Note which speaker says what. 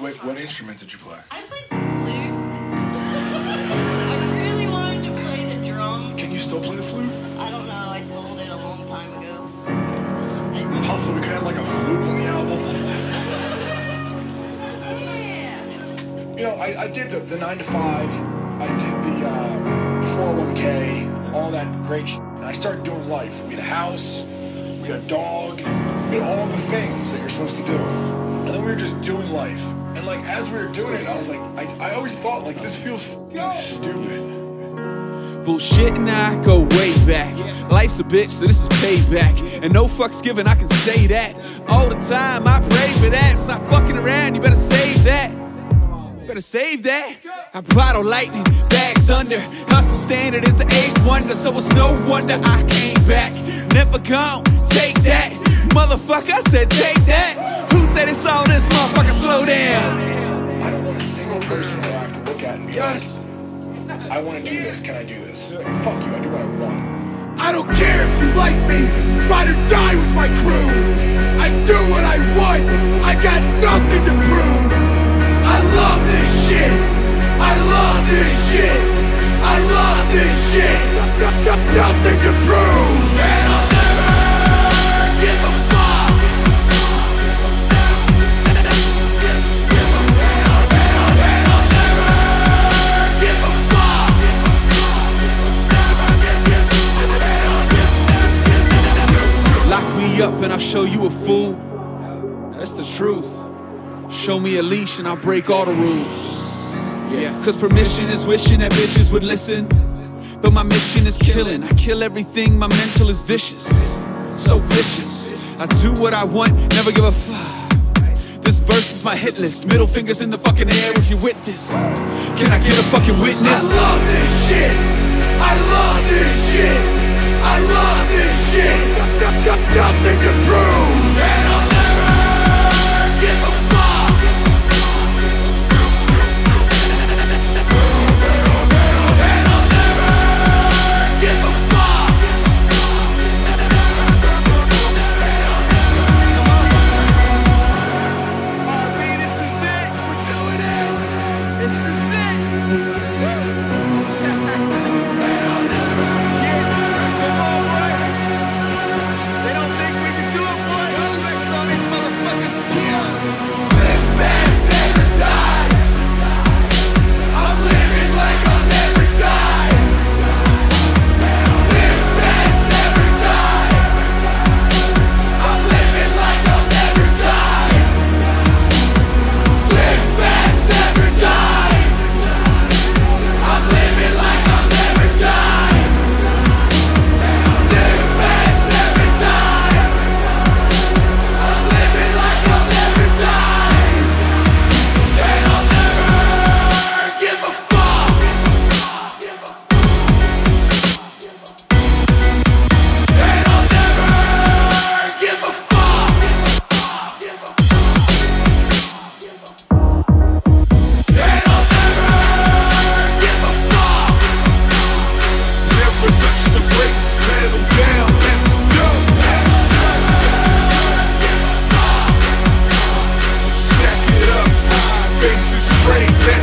Speaker 1: What instrument did you play?
Speaker 2: I played the flute. I really wanted to play the drums.
Speaker 1: Can you still play the flute?
Speaker 2: I don't know. I sold it a long time ago.
Speaker 1: Also, we could have like a flute on the album.
Speaker 2: Yeah.
Speaker 1: You know, I did the 9 to 5. I did the 401k, all that great shit. And I started doing life. We had a house, we had a dog, we had all the things that you're supposed to do. And then we were just doing life. And like, as we were doing it, I was like, I always thought like, this feels stupid.
Speaker 3: Bullshit and I go way back. Life's a bitch, so this is payback. And no fucks given, I can say that. All the time, I pray for that. Stop fucking around, you better save that. Better save that. I bottle lightning, bag thunder. Hustle standard is the 8th wonder, so it's no wonder I came back. Never gone, take that. Motherfucker, I said take that. Who said it's all this, motherfucker, slow down?
Speaker 1: I don't want a single person that I have to look at and be like, I want to do this, can I do this? Fuck you, I do what I want.
Speaker 4: I don't care if you like me, ride or die with my crew. I do what I want, I got nothing to prove. I love this shit, I love this shit, I love this shit. Nothing to prove, and I'll never give a fuck. And I'll never give a fuck.
Speaker 3: Lock me up and I'll show you a fool. That's the truth. Show me a leash and I'll break all the rules. Yeah, cause permission is wishing that bitches would listen. But my mission is killing. I kill everything, my mental is vicious. So vicious. I do what I want, never give a fuck. This verse is my hit list. Middle fingers in the fucking air if you're with this. Can I get a fucking witness?
Speaker 4: I love this shit, I love this shit, I love this shit. Nothing to prove, and I'll never give a fuck. And I'll never give a fuck.
Speaker 3: RB, this is it.
Speaker 4: We're doing it.
Speaker 3: This is it. Yeah, come on, boy. They don't think we can do it, boy. Respect on these motherfuckers.
Speaker 4: Live fast, never die. I'm living like I'll never die. Live fast, never die. I'm living like I'll never die. Live fast, never die. I'm living like I'll never die. Live fast, never die. I'm living like I'll never die. And I'll never give a fuck. And I'll never give a fuck. And I'll never give a fuck. Never touch the brakes, pedal down, let's go. And I'll never give a fuck. Stack it up, faces straight, let's